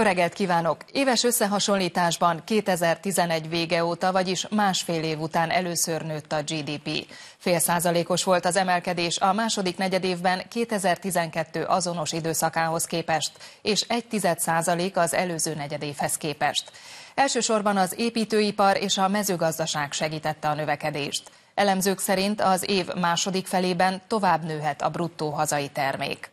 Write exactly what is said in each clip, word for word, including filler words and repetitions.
Jó reggelt kívánok! Éves összehasonlításban kétezer-tizenegy vége óta, vagyis másfél év után először nőtt a gé dé pé. Fél százalékos volt az emelkedés a második negyedévben kétezer-tizenkettő azonos időszakához képest, és egy tized százalék az előző negyedévhez képest. Elsősorban az építőipar és a mezőgazdaság segítette a növekedést. Elemzők szerint az év második felében tovább nőhet a bruttó hazai termék.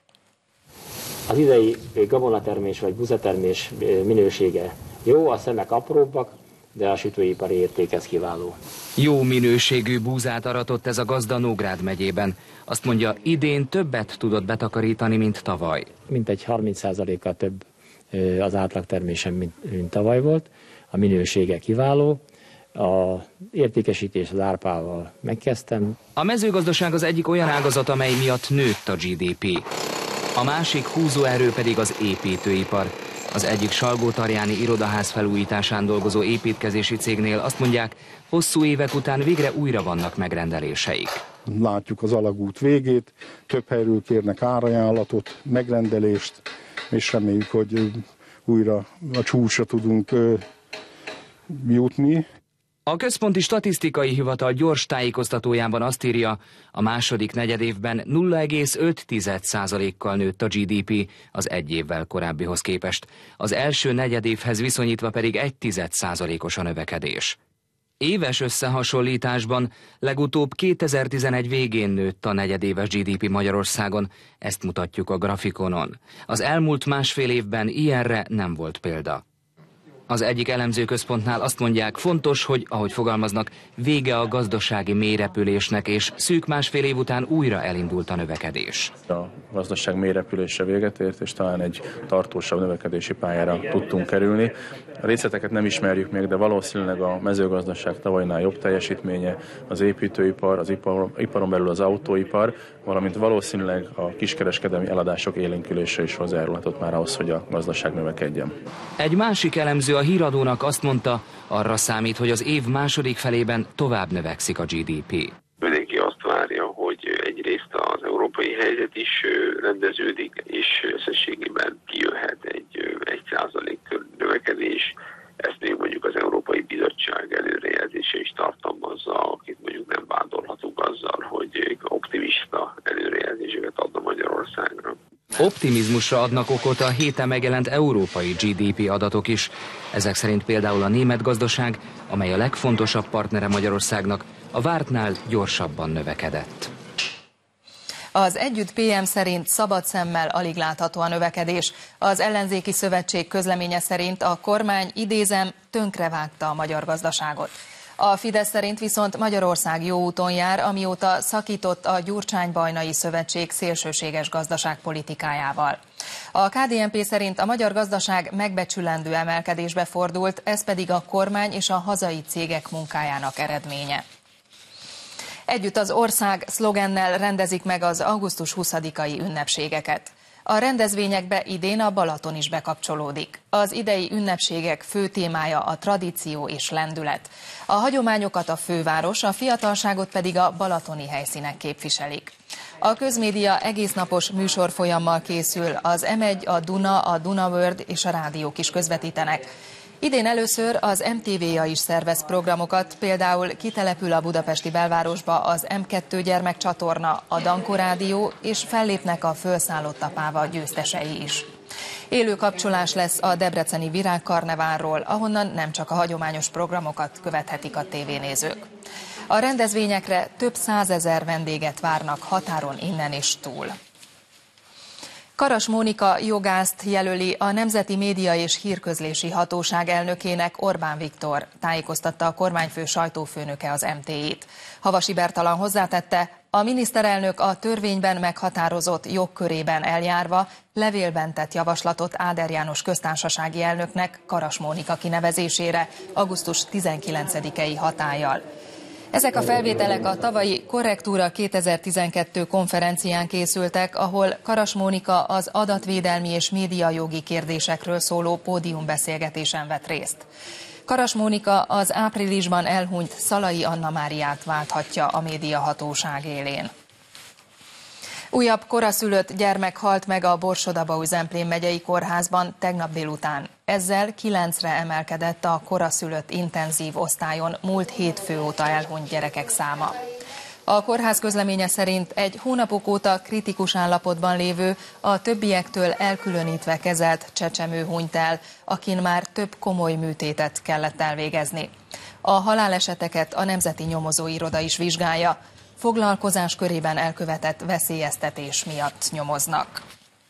Az idei gabonatermés vagy buzatermés minősége jó, a szemek apróbbak, de a sütőipari érték ez kiváló. Jó minőségű búzát aratott ez a gazda Nógrád megyében. Azt mondja, idén többet tudott betakarítani, mint tavaly. Mintegy harminc százalékkal több az átlagtermésem, mint, mint tavaly volt. A minősége kiváló. A értékesítés az árpával megkezdtem. A mezőgazdaság az egyik olyan ágazat, amely miatt nőtt a gé dé pé. A másik húzóerő pedig az építőipar. Az egyik salgótarjáni irodaház felújításán dolgozó építkezési cégnél azt mondják, hosszú évek után végre újra vannak megrendeléseik. Látjuk az alagút végét, több helyről kérnek árajánlatot, megrendelést, és reméljük, hogy újra a csúcsra tudunk jutni. A Központi Statisztikai Hivatal gyors tájékoztatójában azt írja, a második negyedévben nulla egész öt százalékkal nőtt a gé dé pé az egy évvel korábbihoz képest. Az első negyedévhez viszonyítva pedig egy tized százalékos a növekedés. Éves összehasonlításban legutóbb kétezer-tizenegy végén nőtt a negyedéves gé dé pé Magyarországon, ezt mutatjuk a grafikonon. Az elmúlt másfél évben ilyenre nem volt példa. Az egyik elemzőközpontnál azt mondják, fontos, hogy, ahogy fogalmaznak, vége a gazdasági mélyrepülésnek, és szűk másfél év után újra elindult a növekedés. A gazdaság mélyrepülése véget ért, és talán egy tartósabb növekedési pályára tudtunk kerülni. A részleteket nem ismerjük még, de valószínűleg a mezőgazdaság tavalynál jobb teljesítménye, az építőipar, az ipar, iparon belül az autóipar, valamint valószínűleg a kiskereskedelmi eladások élénkülése is hozzájárulhatott már ahhoz, hogy a gazdaság növekedjen. Egy másik elemző a Híradónak azt mondta, arra számít, hogy az év második felében tovább növekszik a gé dé pé. Mindenki azt várja, hogy egyrészt az európai helyzet is rendeződik, és összességében kijöhet egy egy százalék növekedés. Ezt még mondjuk az Európai Bizottság előrejelzése is tartalmazza, akit mondjuk nem vádolhatunk azzal, hogy optimista előrejelzéseket adna Magyarországra. Optimizmusra adnak okot a héten megjelent európai gé dé pé adatok is. Ezek szerint például a német gazdaság, amely a legfontosabb partnere Magyarországnak, a vártnál gyorsabban növekedett. Az Együtt pé em szerint szabad szemmel alig látható a növekedés. Az ellenzéki szövetség közleménye szerint a kormány, idézem, tönkrevágta a magyar gazdaságot. A Fidesz szerint viszont Magyarország jó úton jár, amióta szakított a Gyurcsány-Bajnai Szövetség szélsőséges gazdaságpolitikájával. A ká dé en pé szerint a magyar gazdaság megbecsülendő emelkedésbe fordult, ez pedig a kormány és a hazai cégek munkájának eredménye. Együtt az ország szlogennel rendezik meg az augusztus huszadikai ünnepségeket. A rendezvényekbe idén a Balaton is bekapcsolódik. Az idei ünnepségek fő témája a tradíció és lendület. A hagyományokat a főváros, a fiatalságot pedig a balatoni helyszínek képviselik. A közmédia egésznapos műsorfolyammal készül, az em egy, a Duna, a Dunaworld és a rádiók is közvetítenek. Idén először az em té vé-ja is szervez programokat, például kitelepül a budapesti belvárosba az em kettő gyermekcsatorna, a Danko Rádió, és fellépnek a Fölszállott apáva győztesei is. Élő kapcsolás lesz a debreceni virágkarneválról, ahonnan nem csak a hagyományos programokat követhetik a tévénézők. A rendezvényekre több százezer vendéget várnak határon innen és túl. Karas Mónika jogászt jelöli a Nemzeti Média és Hírközlési Hatóság elnökének Orbán Viktor, tájékoztatta a kormányfő sajtófőnöke az em té í-t. Havasi Bertalan hozzátette, a miniszterelnök a törvényben meghatározott jogkörében eljárva levélben tett javaslatot Áder János köztársasági elnöknek Karas Mónika kinevezésére augusztus tizenkilencedikei hatállyal. Ezek a felvételek a tavalyi Korrektúra kétezer-tizenkettő konferencián készültek, ahol Karas Mónika az adatvédelmi és médiajogi kérdésekről szóló pódiumbeszélgetésen vett részt. Karas Mónika az áprilisban elhunyt Szalai Anna Máriát válthatja a médiahatóság élén. Újabb koraszülött gyermek halt meg a Borsod-Abaúj-Zemplén megyei kórházban tegnap délután. Ezzel kilencre emelkedett a koraszülött intenzív osztályon múlt hétfő óta elhunyt gyerekek száma. A kórház közleménye szerint egy hónapok óta kritikus állapotban lévő, a többiektől elkülönítve kezelt csecsemő hunyt el, akin már több komoly műtétet kellett elvégezni. A haláleseteket a Nemzeti Nyomozóiroda is vizsgálja. Foglalkozás körében elkövetett veszélyeztetés miatt nyomoznak.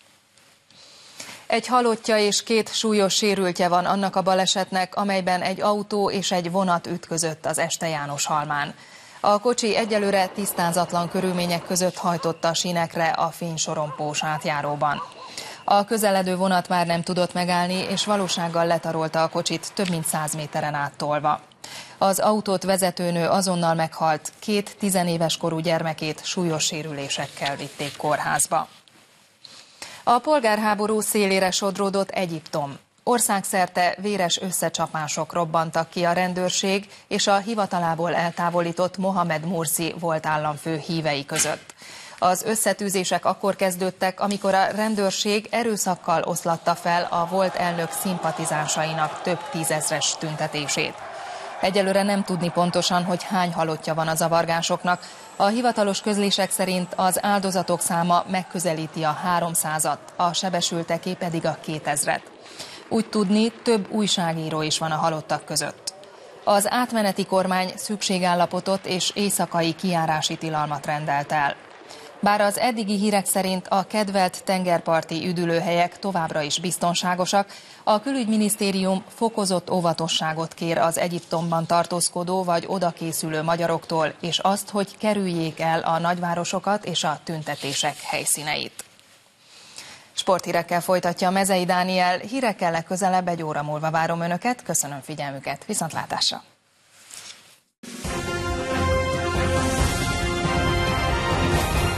Egy halottja és két súlyos sérültje van annak a balesetnek, amelyben egy autó és egy vonat ütközött az Este-János-Halmán. A kocsi egyelőre tisztázatlan körülmények között hajtotta a sínekre a fénysorompós átjáróban. A közeledő vonat már nem tudott megállni, és valósággal letarolta a kocsit több mint száz méteren áttolva. Az autót vezetőnő azonnal meghalt, két tizenéves korú gyermekét súlyos sérülésekkel vitték kórházba. A polgárháború szélére sodródott Egyiptom. Országszerte véres összecsapások robbantak ki a rendőrség és a hivatalából eltávolított Mohamed Mursi volt államfő hívei között. Az összetűzések akkor kezdődtek, amikor a rendőrség erőszakkal oszlatta fel a volt elnök szimpatizánsainak több tízezres tüntetését. Egyelőre nem tudni pontosan, hogy hány halottja van a zavargásoknak. A hivatalos közlések szerint az áldozatok száma megközelíti a háromszázat, a sebesülteké pedig a kétezret. Úgy tudni, több újságíró is van a halottak között. Az átmeneti kormány szükségállapotot és éjszakai kijárási tilalmat rendelt el. Bár az eddigi hírek szerint a kedvelt tengerparti üdülőhelyek továbbra is biztonságosak, a külügyminisztérium fokozott óvatosságot kér az Egyiptomban tartózkodó vagy odakészülő magyaroktól, és azt, hogy kerüljék el a nagyvárosokat és a tüntetések helyszíneit. Sporthírekkel folytatja Mezei Dániel, hírekkel legközelebb egy óra múlva várom Önöket, köszönöm figyelmüket, viszontlátásra!